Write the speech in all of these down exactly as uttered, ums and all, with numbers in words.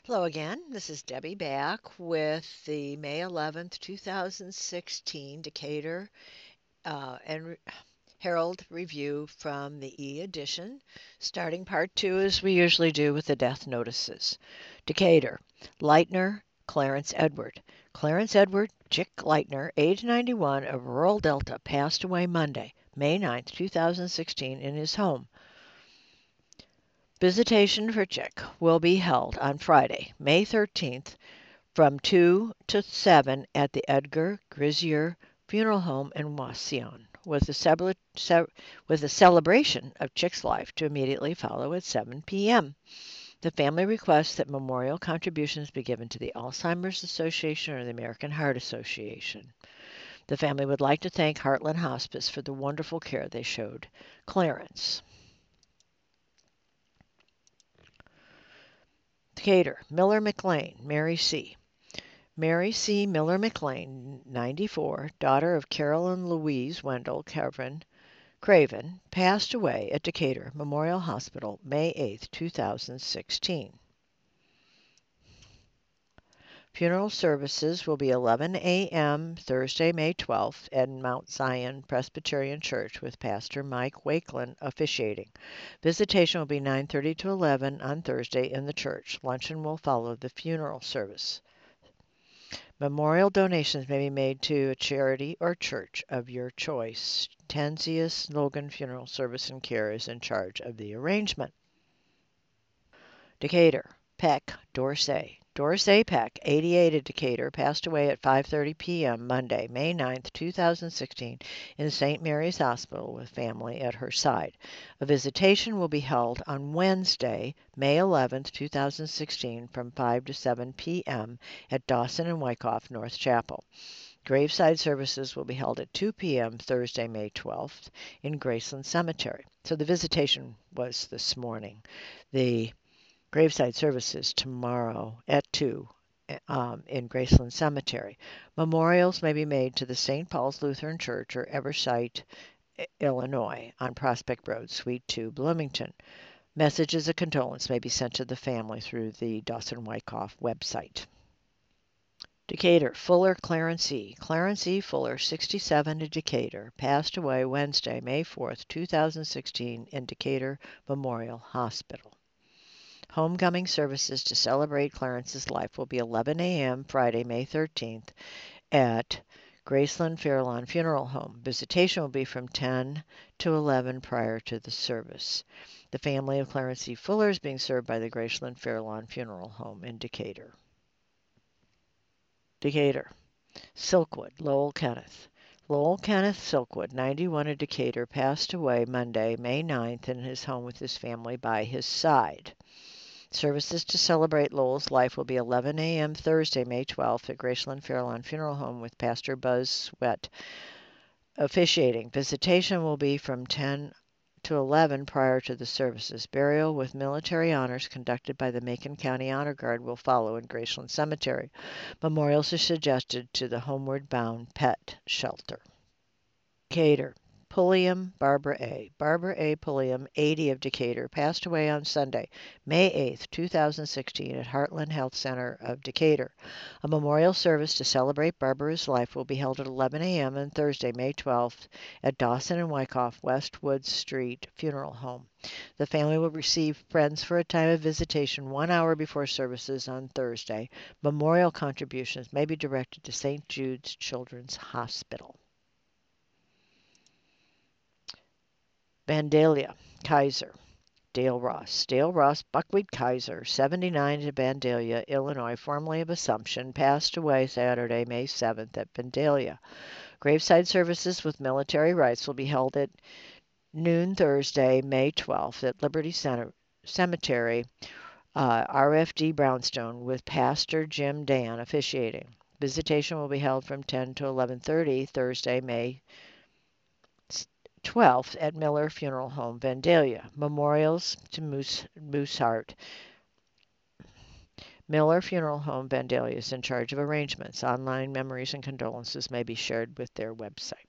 Hello again. This is Debbie back with the May eleventh, two thousand sixteen Decatur uh, and Re- Herald review from the E edition, starting part two as we usually do with the death notices. Decatur, Leitner, Clarence Edward. Clarence Edward Chick Leitner, age ninety-one, of rural Delta, passed away Monday, May ninth, two thousand sixteen, in his home. Visitation for Chick will be held on Friday, May thirteenth, from two to seven at the Edgar Grizier Funeral Home in Wauseon, with a, celebra- ce- with a celebration of Chick's life to immediately follow at seven p m. The family requests that memorial contributions be given to the Alzheimer's Association or the American Heart Association. The family would like to thank Heartland Hospice for the wonderful care they showed Clarence. Decatur, Miller McLean, Mary C. Mary C. Miller McLean, ninety-four, daughter of Carolyn Louise Wendell Craven, Craven, passed away at Decatur Memorial Hospital May eighth, two thousand sixteen. Funeral services will be eleven a m Thursday, May twelfth at Mount Zion Presbyterian Church with Pastor Mike Wakeland officiating. Visitation will be nine thirty to eleven on Thursday in the church. Luncheon will follow the funeral service. Memorial donations may be made to a charity or church of your choice. Tansius Logan Funeral Service and Care is in charge of the arrangement. Decatur, Peck, Dorsey. Dorsey Peck, eighty-eight, of Decatur, passed away at five thirty p m Monday, May ninth, two thousand sixteen, in Saint Mary's Hospital with family at her side. A visitation will be held on Wednesday, May eleventh, two thousand sixteen, from five to seven p m at Dawson and Wyckoff North Chapel. Graveside services will be held at two p m Thursday, May twelfth, in Graceland Cemetery. So the visitation was this morning. The graveside services tomorrow at two um, in Graceland Cemetery. Memorials may be made to the Saint Paul's Lutheran Church or Eversite, Illinois, on Prospect Road, Suite two, Bloomington. Messages of condolence may be sent to the family through the Dawson Wyckoff website. Decatur, Fuller Clarence E. Clarence E. Fuller, sixty-seven, of Decatur, passed away Wednesday, May fourth, two thousand sixteen, in Decatur Memorial Hospital. Homecoming services to celebrate Clarence's life will be eleven a m Friday, May thirteenth at Graceland Fairlawn Funeral Home. Visitation will be from ten to eleven prior to the service. The family of Clarence E. Fuller is being served by the Graceland Fairlawn Funeral Home in Decatur. Decatur, Silkwood, Lowell Kenneth. Lowell Kenneth Silkwood, ninety-one, of Decatur, passed away Monday, May ninth, in his home with his family by his side. Services to celebrate Lowell's life will be eleven a m Thursday, May twelfth, at Graceland Fairlawn Funeral Home with Pastor Buzz Sweat officiating. Visitation will be from ten to eleven prior to the services. Burial with military honors conducted by the Macon County Honor Guard will follow in Graceland Cemetery. Memorials are suggested to the Homeward Bound Pet Shelter. Decatur, Pulliam Barbara A. Barbara A. Pulliam, eighty, of Decatur, passed away on Sunday, May eighth, two thousand sixteen, at Heartland Health Center of Decatur. A memorial service to celebrate Barbara's life will be held at eleven a m on Thursday, May twelfth, at Dawson and Wyckoff Westwood Street Funeral Home. The family will receive friends for a time of visitation one hour before services on Thursday. Memorial contributions may be directed to Saint Jude's Children's Hospital. Vandalia, Kaiser, Dale Ross. Dale Ross Buckwheat Kaiser, seventy-nine, of Vandalia, Illinois, formerly of Assumption, passed away Saturday, May seventh, at Vandalia. Graveside services with military rites will be held at noon Thursday, May twelfth, at Liberty Center Cemetery, uh, R F D Brownstone, with Pastor Jim Dan officiating. Visitation will be held from ten to eleven thirty Thursday, May twelfth, at Miller Funeral Home, Vandalia. Memorials to Moose, Mooseheart. Miller Funeral Home, Vandalia, is in charge of arrangements. Online memories and condolences may be shared with their website.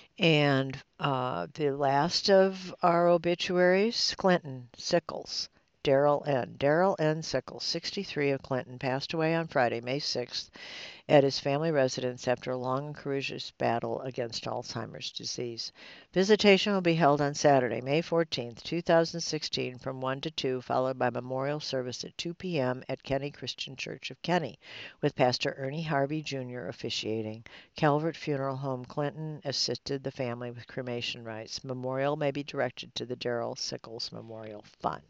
And uh, the last of our obituaries, Clinton Sickles, Darrell N. Darrell N. Sickles, sixty-three, of Clinton, passed away on Friday, May sixth, at his family residence after a long and courageous battle against Alzheimer's disease. Visitation will be held on Saturday, May fourteenth, two thousand sixteen, from one to two, followed by memorial service at two p.m. at Kenny Christian Church of Kenny, with Pastor Ernie Harvey Junior officiating. Calvert Funeral Home, Clinton, assisted the family with cremation rites. Memorial may be directed to the Darrell Sickles Memorial Fund.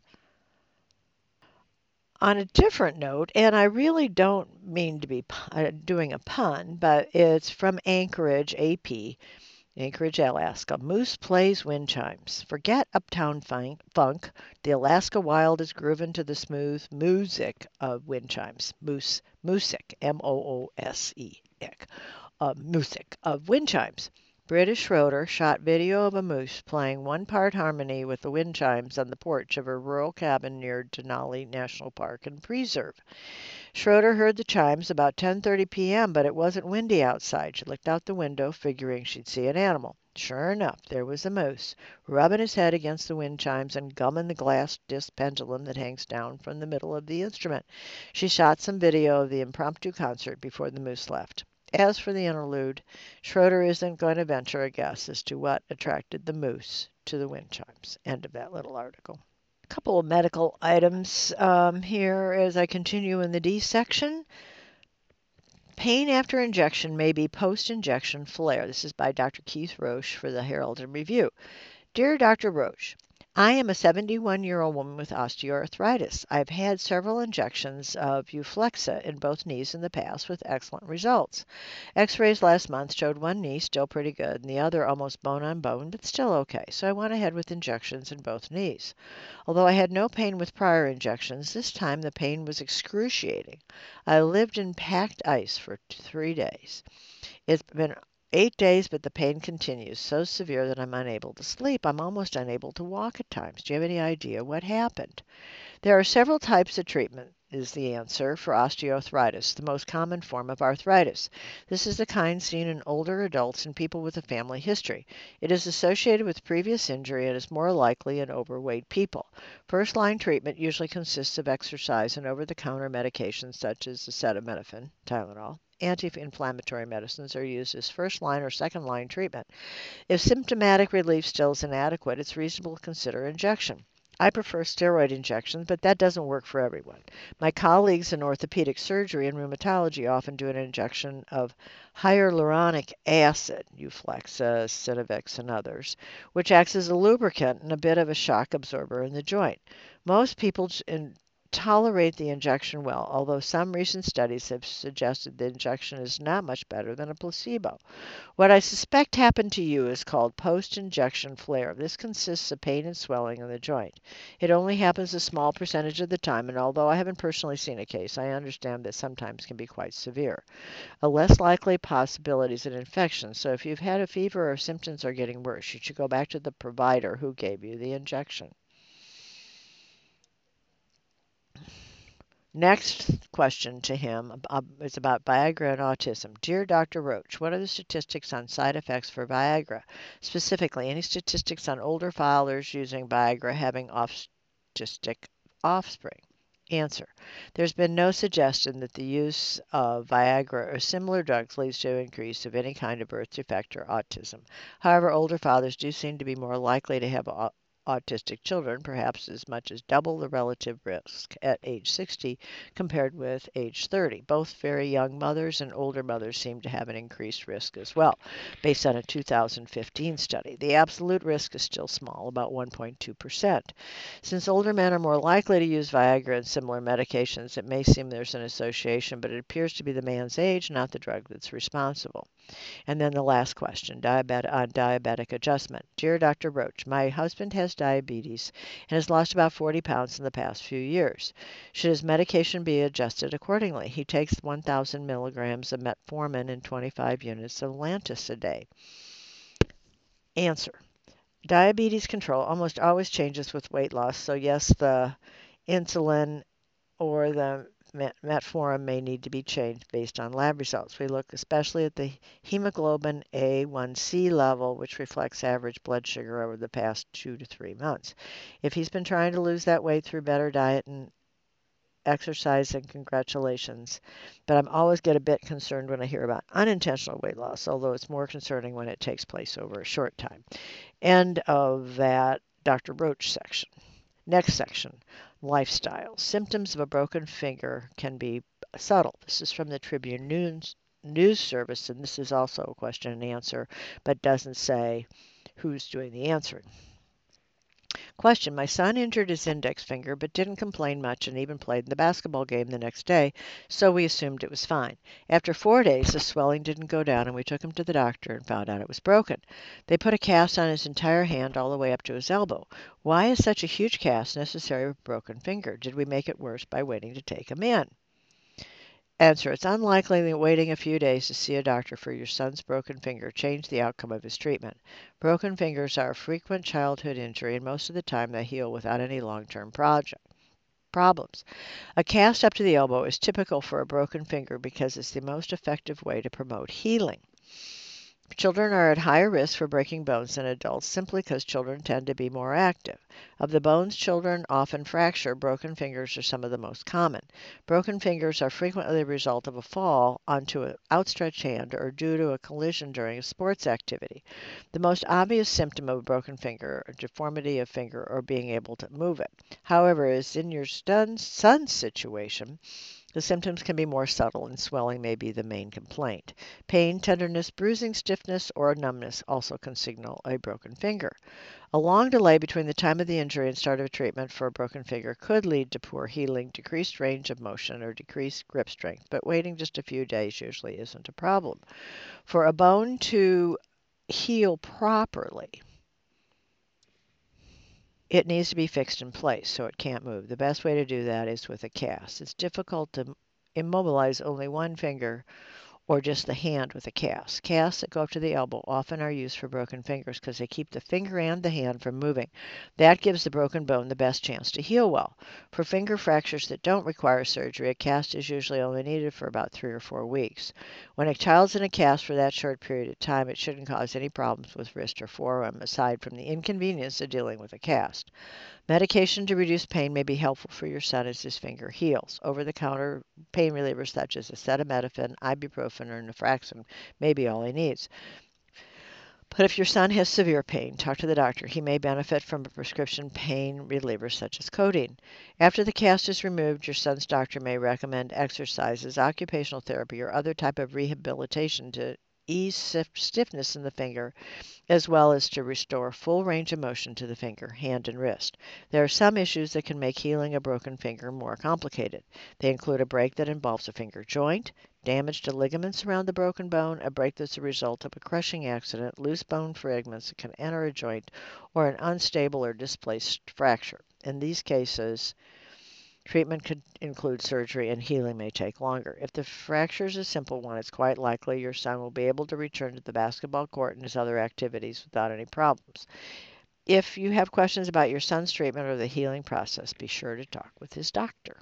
On a different note, and I really don't mean to be uh, doing a pun, but it's from Anchorage, A P, Anchorage, Alaska. Moose plays wind chimes. Forget uptown funk. The Alaska Wild is grooving to the smooth music of wind chimes. Moose, music, M O O S E, uh, music of wind chimes. Britta Schroeder shot video of a moose playing one-part harmony with the wind chimes on the porch of her rural cabin near Denali National Park and Preserve. Schroeder heard the chimes about ten thirty p.m., but it wasn't windy outside. She looked out the window, figuring she'd see an animal. Sure enough, there was a moose, rubbing his head against the wind chimes and gumming the glass disc pendulum that hangs down from the middle of the instrument. She shot some video of the impromptu concert before the moose left. As for the interlude, Schroeder isn't going to venture a guess as to what attracted the moose to the wind chimes. End of that little article. A couple of medical items um, here as I continue in the D section. Pain after injection may be post-injection flare. This is by Doctor Keith Roche for the Herald and Review. Dear Doctor Roche, I am a seventy-one-year-old woman with osteoarthritis. I've had several injections of Euflexa in both knees in the past with excellent results. X-rays last month showed one knee still pretty good and the other almost bone on bone, but still okay, so I went ahead with injections in both knees. Although I had no pain with prior injections, this time the pain was excruciating. I lived in packed ice for three days. It's been Eight days, but the pain continues, so severe that I'm unable to sleep. I'm almost unable to walk at times. Do you have any idea what happened? There are several types of treatment, is the answer, for osteoarthritis, the most common form of arthritis. This is the kind seen in older adults and people with a family history. It is associated with previous injury and is more likely in overweight people. First-line treatment usually consists of exercise and over-the-counter medications such as acetaminophen, Tylenol. Anti-inflammatory medicines are used as first-line or second-line treatment. If symptomatic relief still is inadequate, it's reasonable to consider injection. I prefer steroid injections, but that doesn't work for everyone. My colleagues in orthopedic surgery and rheumatology often do an injection of hyaluronic acid, Euflexa, Sinovex, and others, which acts as a lubricant and a bit of a shock absorber in the joint. Most people in tolerate the injection well, although some recent studies have suggested the injection is not much better than a placebo. What I suspect happened to you is called post-injection flare. This consists of pain and swelling in the joint. It only happens a small percentage of the time, and although I haven't personally seen a case, I understand that sometimes can be quite severe. A less likely possibility is an infection, so if you've had a fever or symptoms are getting worse, you should go back to the provider who gave you the injection. Next question to him uh, is about Viagra and autism. Dear Doctor Roach, what are the statistics on side effects for Viagra? Specifically, any statistics on older fathers using Viagra having autistic offspring? Answer. There's been no suggestion that the use of Viagra or similar drugs leads to an increase of any kind of birth defect or autism. However, older fathers do seem to be more likely to have autistic children, perhaps as much as double the relative risk at age sixty compared with age thirty. Both very young mothers and older mothers seem to have an increased risk as well, based on a two thousand fifteen study. The absolute risk is still small, about one point two percent. Since older men are more likely to use Viagra and similar medications, it may seem there's an association, but it appears to be the man's age, not the drug that's responsible. And then the last question, diabetic, on diabetic adjustment. Dear Doctor Roach, my husband has diabetes and has lost about forty pounds in the past few years. Should his medication be adjusted accordingly? He takes one thousand milligrams of metformin and twenty-five units of Lantus a day. Answer. Diabetes control almost always changes with weight loss, so yes, the insulin or the metformin may need to be changed based on lab results. We look especially at the hemoglobin A one C level, which reflects average blood sugar over the past two to three months. If he's been trying to lose that weight through better diet and exercise, and congratulations. But I'm always get a bit concerned when I hear about unintentional weight loss, although it's more concerning when it takes place over a short time. End of that Doctor Roach section. Next section, lifestyle. Symptoms of a broken finger can be subtle. This is from the Tribune News, News Service, and this is also a question and answer, but doesn't say who's doing the answering. Question: My son injured his index finger but didn't complain much and even played in the basketball game the next day, so we assumed it was fine. After four days, the swelling didn't go down and we took him to the doctor and found out it was broken. They put a cast on his entire hand all the way up to his elbow. Why is such a huge cast necessary with a broken finger? Did we make it worse by waiting to take him in? Answer: It's unlikely that waiting a few days to see a doctor for your son's broken finger changed the outcome of his treatment. Broken fingers are a frequent childhood injury, and most of the time they heal without any long-term project problems. A cast up to the elbow is typical for a broken finger because it's the most effective way to promote healing. Children are at higher risk for breaking bones than adults simply because children tend to be more active. Of the bones children often fracture, broken fingers are some of the most common. Broken fingers are frequently the result of a fall onto an outstretched hand or due to a collision during a sports activity. The most obvious symptom of a broken finger, a deformity of finger, or being able to move it. However, as in your son's situation, the symptoms can be more subtle and swelling may be the main complaint. Pain, tenderness, bruising, stiffness, or numbness also can signal a broken finger. A long delay between the time of the injury and start of treatment for a broken finger could lead to poor healing, decreased range of motion, or decreased grip strength, but waiting just a few days usually isn't a problem. For a bone to heal properly, it needs to be fixed in place so it can't move. The best way to do that is with a cast. It's difficult to immobilize only one finger or just the hand with a cast. Casts that go up to the elbow often are used for broken fingers because they keep the finger and the hand from moving. That gives the broken bone the best chance to heal well. For finger fractures that don't require surgery, a cast is usually only needed for about three or four weeks. When a child's in a cast for that short period of time, it shouldn't cause any problems with wrist or forearm aside from the inconvenience of dealing with a cast. Medication to reduce pain may be helpful for your son as his finger heals. Over-the-counter pain relievers such as acetaminophen, ibuprofen, or naproxen may be all he needs. But if your son has severe pain, talk to the doctor. He may benefit from a prescription pain reliever such as codeine. After the cast is removed, your son's doctor may recommend exercises, occupational therapy, or other type of rehabilitation to ease stiffness in the finger, as well as to restore full range of motion to the finger, hand, and wrist. There are some issues that can make healing a broken finger more complicated. They include a break that involves a finger joint, damage to ligaments around the broken bone, a break that's a result of a crushing accident, loose bone fragments that can enter a joint, or an unstable or displaced fracture. In these cases, treatment could include surgery and healing may take longer. If the fracture is a simple one, it's quite likely your son will be able to return to the basketball court and his other activities without any problems. If you have questions about your son's treatment or the healing process, be sure to talk with his doctor.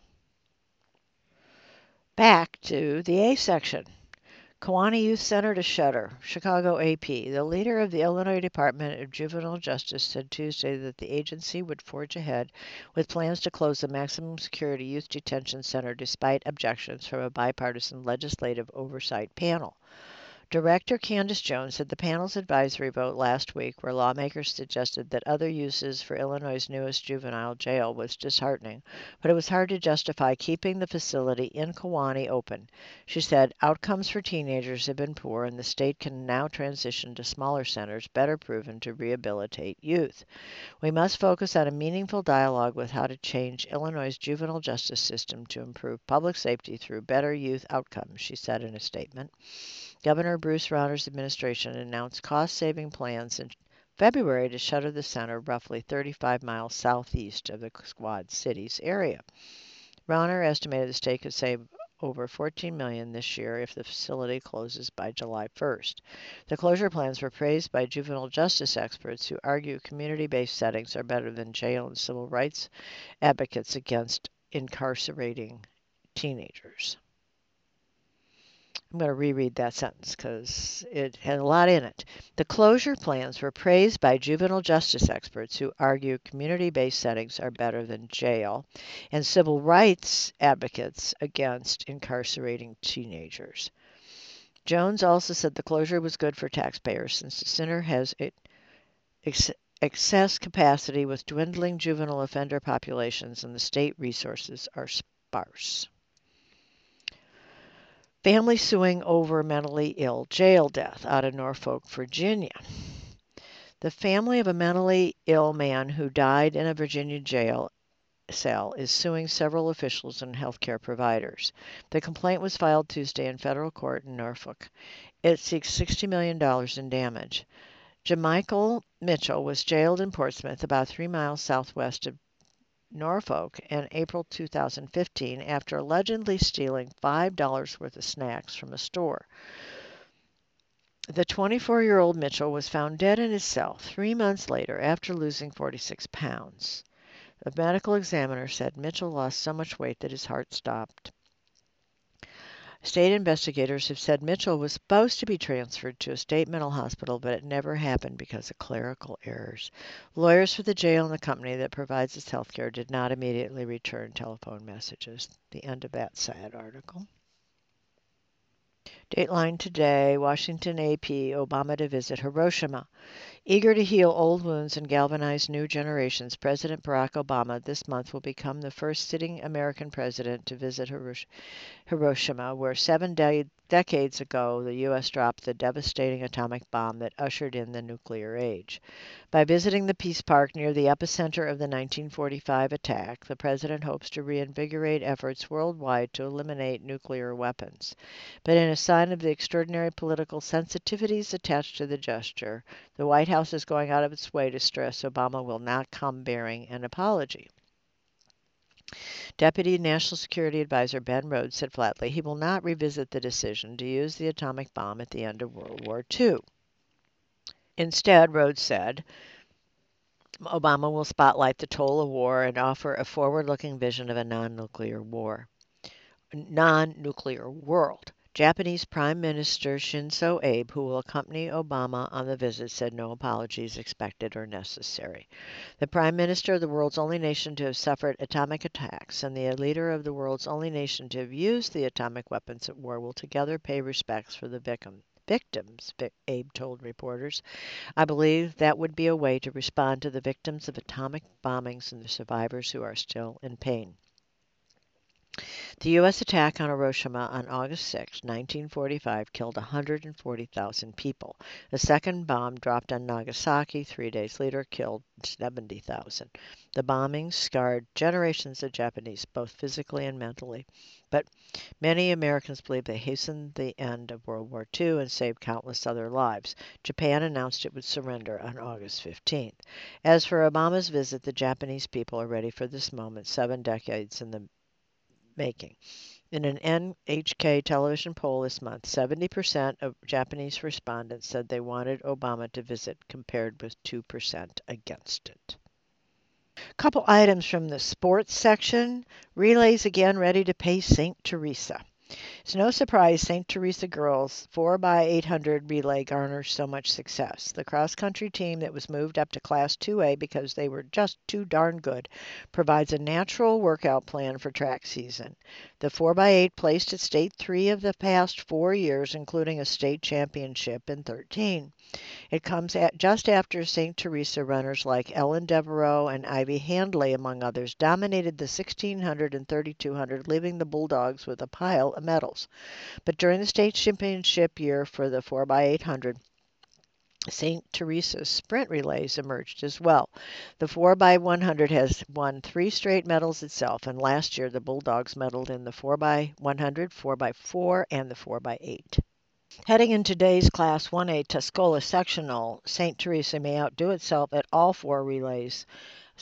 Back to the A section. Kewanee Youth Center to shutter. Chicago A P. The leader of the Illinois Department of Juvenile Justice said Tuesday that the agency would forge ahead with plans to close the maximum security youth detention center despite objections from a bipartisan legislative oversight panel. Director Candace Jones said the panel's advisory vote last week, where lawmakers suggested that other uses for Illinois' newest juvenile jail, was disheartening, but it was hard to justify keeping the facility in Kewanee open. She said, outcomes for teenagers have been poor, and the state can now transition to smaller centers better proven to rehabilitate youth. We must focus on a meaningful dialogue with how to change Illinois' juvenile justice system to improve public safety through better youth outcomes, she said in a statement. Governor Bruce Rauner's administration announced cost-saving plans in February to shutter the center roughly thirty-five miles southeast of the Quad Cities area. Rauner estimated the state could save over fourteen million dollars this year if the facility closes by July first. The closure plans were praised by juvenile justice experts who argue community-based settings are better than jail and civil rights advocates against incarcerating teenagers. I'm going to reread that sentence because it had a lot in it. The closure plans were praised by juvenile justice experts who argue community-based settings are better than jail, and civil rights advocates against incarcerating teenagers. Jones also said the closure was good for taxpayers since the center has ex- excess capacity with dwindling juvenile offender populations and the state resources are sparse. Family suing over mentally ill jail death out of Norfolk, Virginia. The family of a mentally ill man who died in a Virginia jail cell is suing several officials and healthcare providers. The complaint was filed Tuesday in federal court in Norfolk. It seeks sixty million dollars in damage. Jamichael Mitchell was jailed in Portsmouth, about three miles southwest of Norfolk, in April two thousand fifteen after allegedly stealing five dollars worth of snacks from a store. The twenty-four-year-old Mitchell was found dead in his cell three months later after losing forty-six pounds. A medical examiner said Mitchell lost so much weight that his heart stopped. State investigators have said Mitchell was supposed to be transferred to a state mental hospital, but it never happened because of clerical errors. Lawyers for the jail and the company that provides its health care did not immediately return telephone messages. The end of that sad article. Dateline today, Washington A P, Obama to visit Hiroshima. Eager to heal old wounds and galvanize new generations, President Barack Obama this month will become the first sitting American president to visit Hiroshima, where seven de- decades ago the U S dropped the devastating atomic bomb that ushered in the nuclear age. By visiting the Peace Park near the epicenter of the nineteen forty-five attack, the president hopes to reinvigorate efforts worldwide to eliminate nuclear weapons. But in a sign of the extraordinary political sensitivities attached to the gesture, the White House is going out of its way to stress Obama will not come bearing an apology. Deputy National Security Advisor Ben Rhodes said flatly he will not revisit the decision to use the atomic bomb at the end of World War Two. Instead, Rhodes said, Obama will spotlight the toll of war and offer a forward-looking vision of a non-nuclear war, non-nuclear world. Japanese Prime Minister Shinzo Abe, who will accompany Obama on the visit, said no apologies expected or necessary. The Prime Minister of the world's only nation to have suffered atomic attacks and the leader of the world's only nation to have used the atomic weapons at war will together pay respects for the victim, victims, Abe told reporters. I believe that would be a way to respond to the victims of atomic bombings and the survivors who are still in pain. The U S attack on Hiroshima on August sixth, nineteen forty-five, killed one hundred forty thousand people. A second bomb dropped on Nagasaki three days later killed seventy thousand. The bombings scarred generations of Japanese, both physically and mentally. But many Americans believe they hastened the end of World War Two and saved countless other lives. Japan announced it would surrender on August fifteenth. As for Obama's visit, the Japanese people are ready for this moment, seven decades in the making. In an N H K television poll this month, seventy percent of Japanese respondents said they wanted Obama to visit, compared with two percent against it. Couple items from the sports section. Relays again ready to pace Saint Teresa. It's no surprise Saint Teresa girls four by eight hundred relay garners so much success. The cross-country team that was moved up to Class two A because they were just too darn good provides a natural workout plan for track season. The four by eight placed at State three of the past four years, including a state championship in thirteen. It comes at just after Saint Teresa runners like Ellen Devereaux and Ivy Handley, among others, dominated the sixteen hundred and thirty-two hundred, leaving the Bulldogs with a pile of medals. But during the state championship year for the four by eight hundred, Saint Teresa's sprint relays emerged as well. The four by one hundred has won three straight medals itself, and last year the Bulldogs medaled in the four by one hundred, four by four, and the four by eight. Heading in today's Class one A Tuscola sectional, Saint Teresa may outdo itself at all four relays.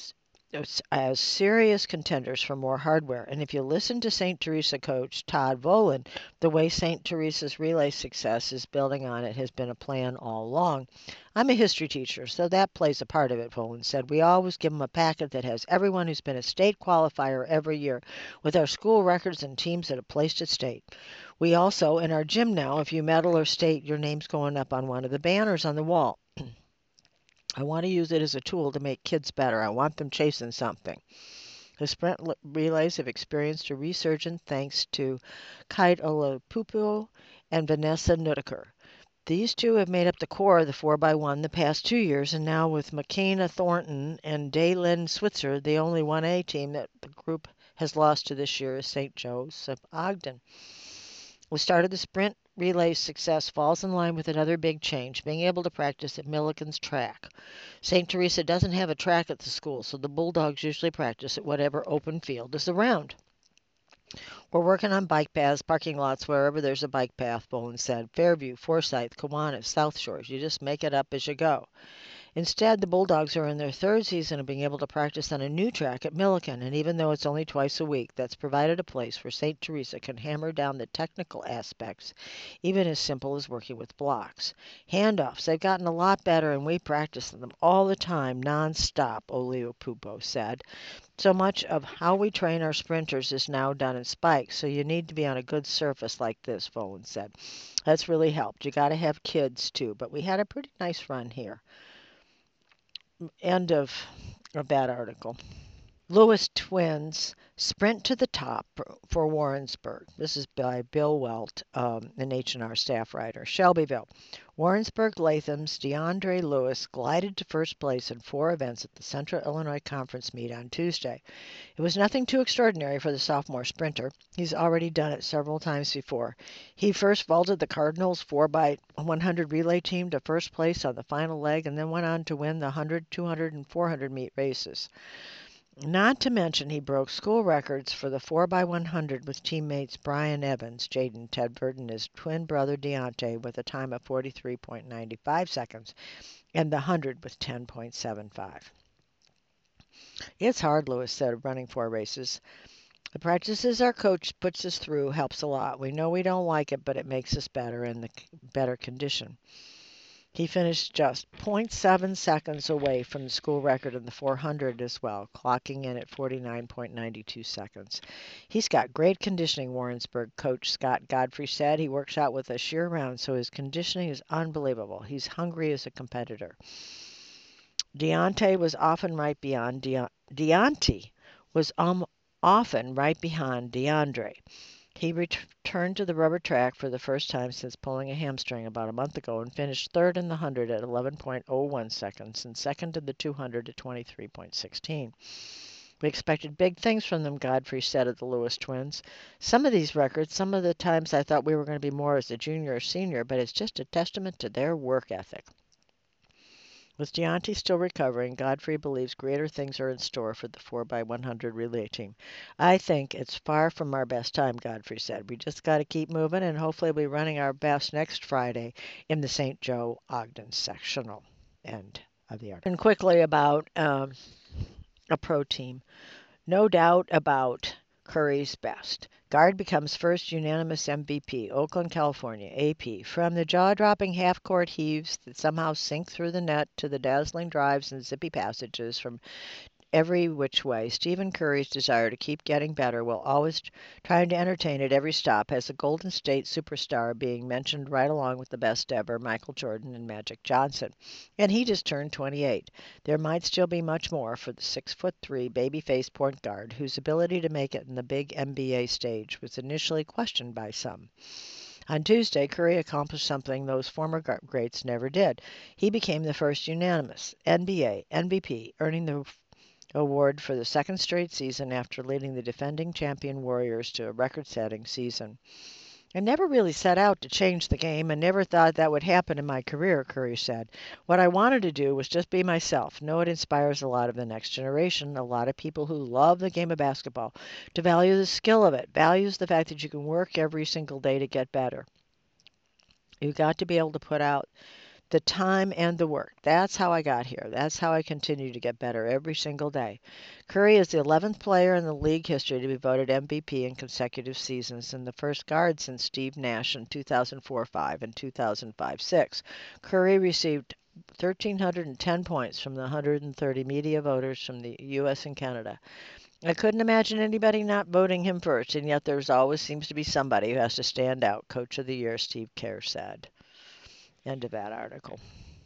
as serious contenders for more hardware. And if you listen to Saint Teresa coach Todd Volan, the way Saint Teresa's relay success is building on it has been a plan all along. I'm a history teacher, so that plays a part of it, Volan said. We always give them a packet that has everyone who's been a state qualifier every year, with our school records and teams that have placed at state. We also, in our gym now, if you medal or state, your name's going up on one of the banners on the wall. I want to use it as a tool to make kids better. I want them chasing something. The sprint relays have experienced a resurgence thanks to Kite Olapupo and Vanessa Nuttaker. These two have made up the core of the four by one the past two years, and now with McKenna Thornton and Daylin Switzer, the only one A team that the group has lost to this year is Saint Joseph Ogden. The start of the sprint relay success falls in line with another big change, being able to practice at Milliken's track. Saint Teresa doesn't have a track at the school, so the Bulldogs usually practice at whatever open field is around. We're working on bike paths, parking lots, wherever there's a bike path, Bowen said. Fairview, Forsyth, Kiwanis, South Shores. You just make it up as you go. Instead, the Bulldogs are in their third season of being able to practice on a new track at Milliken, and even though it's only twice a week, that's provided a place where Saint Teresa can hammer down the technical aspects, even as simple as working with blocks. Handoffs, they've gotten a lot better, and we practice them all the time, non-stop, Oleopupo said. So much of how we train our sprinters is now done in spikes, so you need to be on a good surface like this, Volan said. That's really helped. You got to have kids, too, but we had a pretty nice run here. End of, of that article. Lewis twins sprint to the top for Warrensburg. This is by Bill Welt, um, an H and R staff writer. Shelbyville. Warrensburg Latham's DeAndre Lewis glided to first place in four events at the Central Illinois Conference meet on Tuesday. It was nothing too extraordinary for the sophomore sprinter. He's already done it several times before. He first vaulted the Cardinals four by one hundred relay team to first place on the final leg and then went on to win the one hundred, two hundred, and four hundred meet races. Not to mention he broke school records for the four by one hundred with teammates Brian Evans, Jaden Tedford, and his twin brother Deontay with a time of forty-three point nine five seconds, and the one hundred with ten point seven five. It's hard, Lewis said, running four races. The practices our coach puts us through helps a lot. We know we don't like it, but it makes us better in the better condition. He finished just zero point seven seconds away from the school record in the four hundred as well, clocking in at forty-nine point nine two seconds. He's got great conditioning, Warrensburg coach Scott Godfrey said. He works out with us year-round, so his conditioning is unbelievable. He's hungry as a competitor. Deontay was often right beyond De- Deontay was um, often right behind DeAndre. He returned to the rubber track for the first time since pulling a hamstring about a month ago and finished third in the one hundred at eleven point oh one seconds and second in the two hundred at twenty-three point one six. We expected big things from them, Godfrey said of the Lewis twins. Some of these records, some of the times I thought we were going to be more as a junior or senior, but it's just a testament to their work ethic. With Deontay still recovering, Godfrey believes greater things are in store for the four by one hundred relay team. I think it's far from our best time, Godfrey said. We just got to keep moving, and hopefully we'll be running our best next Friday in the Saint Joe Ogden sectional. End of the article. And quickly about um, a pro team. No doubt about Curry's best. Guard becomes first unanimous M V P, Oakland, California, A P. From the jaw-dropping half-court heaves that somehow sink through the net to the dazzling drives and zippy passages from every which way, Stephen Curry's desire to keep getting better while always trying to entertain at every stop has a Golden State superstar being mentioned right along with the best ever, Michael Jordan and Magic Johnson. And he just turned twenty-eight. There might still be much more for the six foot three baby-faced point guard whose ability to make it in the big N B A stage was initially questioned by some. On Tuesday, Curry accomplished something those former greats never did. He became the first unanimous N B A M V P, earning the award for the second straight season after leading the defending champion Warriors to a record-setting season. I never really set out to change the game and never thought that would happen in my career, Curry said. What I wanted to do was just be myself. Know it inspires a lot of the next generation, a lot of people who love the game of basketball, to value the skill of it, values the fact that you can work every single day to get better. You've got to be able to put out the time and the work. That's how I got here. That's how I continue to get better every single day. Curry is the eleventh player in the league history to be voted M V P in consecutive seasons and the first guard since Steve Nash in two thousand four five and two thousand five six. Curry received one thousand three hundred ten points from the one hundred thirty media voters from the U S and Canada. I couldn't imagine anybody not voting him first, and yet there's always seems to be somebody who has to stand out. Coach of the Year, Steve Kerr said. End of that article.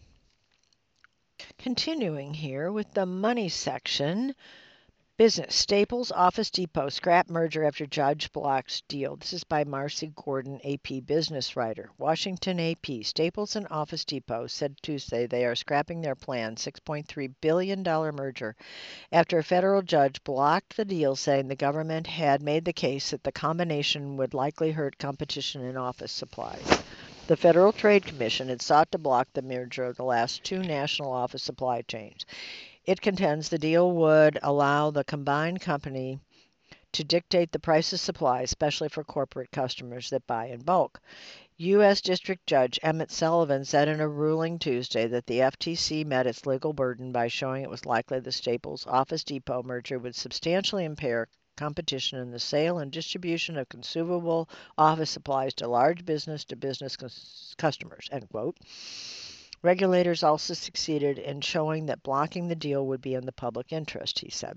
Continuing here with the money section. Business. Staples Office Depot scrap merger after judge blocks deal. This is by Marcy Gordon, A P business writer. Washington A P. Staples and Office Depot said Tuesday they are scrapping their planned six point three billion dollars merger after a federal judge blocked the deal, saying the government had made the case that the combination would likely hurt competition in office supplies. The Federal Trade Commission had sought to block the merger of the last two national office supply chains. It contends the deal would allow the combined company to dictate the price of supplies, especially for corporate customers that buy in bulk. U S. District Judge Emmett Sullivan said in a ruling Tuesday that the F T C met its legal burden by showing it was likely the Staples Office Depot merger would substantially impair competition in the sale and distribution of consumable office supplies to large business-to-business customers, end quote. Regulators also succeeded in showing that blocking the deal would be in the public interest, he said.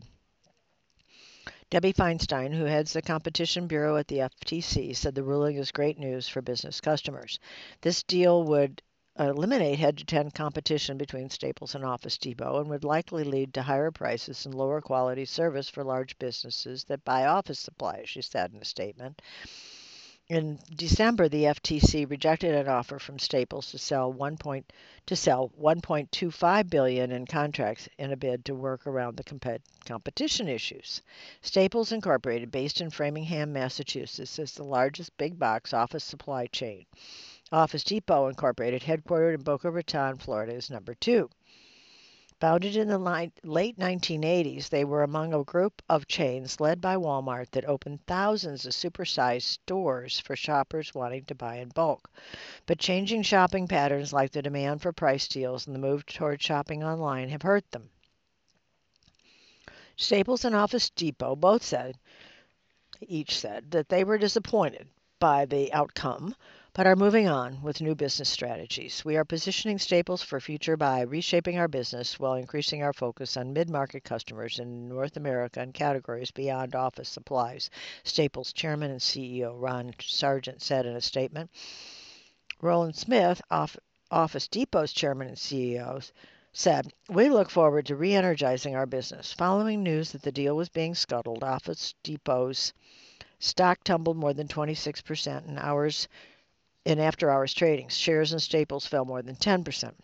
Debbie Feinstein, who heads the Competition Bureau at the F T C, said the ruling is great news for business customers. This deal would eliminate head-to-head competition between Staples and Office Depot and would likely lead to higher prices and lower quality service for large businesses that buy office supplies, she said in a statement. In December, the F T C rejected an offer from Staples to sell one point to sell one point two five billion dollars in contracts in a bid to work around the compet- competition issues. Staples Incorporated, based in Framingham, Massachusetts, is the largest big box office supply chain. Office Depot Incorporated, headquartered in Boca Raton, Florida, is number two. Founded in the late nineteen eighties, they were among a group of chains led by Walmart that opened thousands of supersized stores for shoppers wanting to buy in bulk. But changing shopping patterns like the demand for price deals and the move toward shopping online have hurt them. Staples and Office Depot both said, each said, that they were disappointed by the outcome, but are moving on with new business strategies. We are positioning Staples for future by reshaping our business while increasing our focus on mid-market customers in North America and categories beyond office supplies, Staples Chairman and C E O Ron Sargent said in a statement. Roland Smith, Office Depot's Chairman and C E O, said, "We look forward to re-energizing our business." Following news that the deal was being scuttled, Office Depot's stock tumbled more than twenty-six percent in hours in after-hours trading. Shares in Staples fell more than ten percent.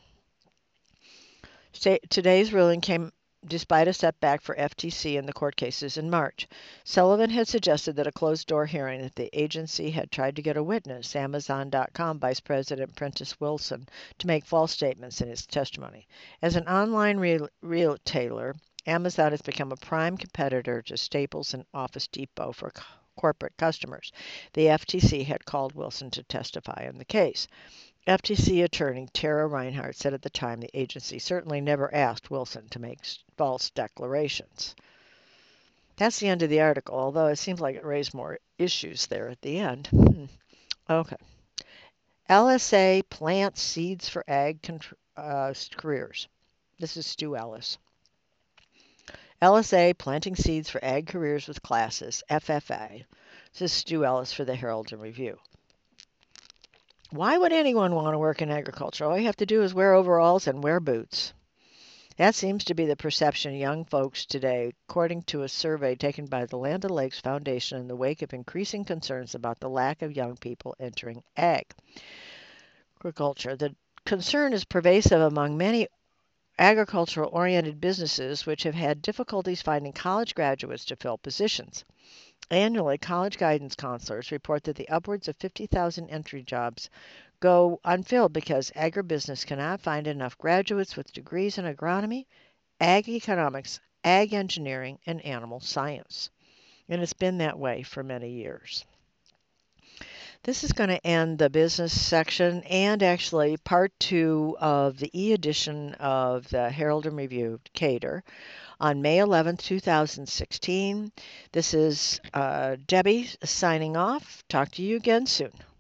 Today's ruling came despite a setback for F T C in the court cases in March. Sullivan had suggested that a closed-door hearing that the agency had tried to get a witness, Amazon dot com Vice President Prentice Wilson, to make false statements in his testimony. As an online re- retailer, Amazon has become a prime competitor to Staples and Office Depot for corporate customers. The F T C had called Wilson to testify in the case. F T C attorney Tara Reinhart said at the time the agency certainly never asked Wilson to make false declarations. That's the end of the article, although it seems like it raised more issues there at the end. Hmm. Okay. L S A plants seeds for ag uh, careers. This is Stu Ellis. L S A planting seeds for ag careers with classes, F F A. This is Stu Ellis for the Herald and Review. Why would anyone want to work in agriculture? All you have to do is wear overalls and wear boots. That seems to be the perception of young folks today, according to a survey taken by the Land O'Lakes Foundation in the wake of increasing concerns about the lack of young people entering ag agriculture. The concern is pervasive among many agricultural-oriented businesses which have had difficulties finding college graduates to fill positions. Annually, college guidance counselors report that the upwards of fifty thousand entry jobs go unfilled because agribusiness cannot find enough graduates with degrees in agronomy, ag economics, ag engineering, and animal science. And it's been that way for many years. This is going to end the business section and actually part two of the e-edition of the Herald and Review Decatur on May eleventh, two thousand sixteen. This is uh, Debbie signing off. Talk to you again soon.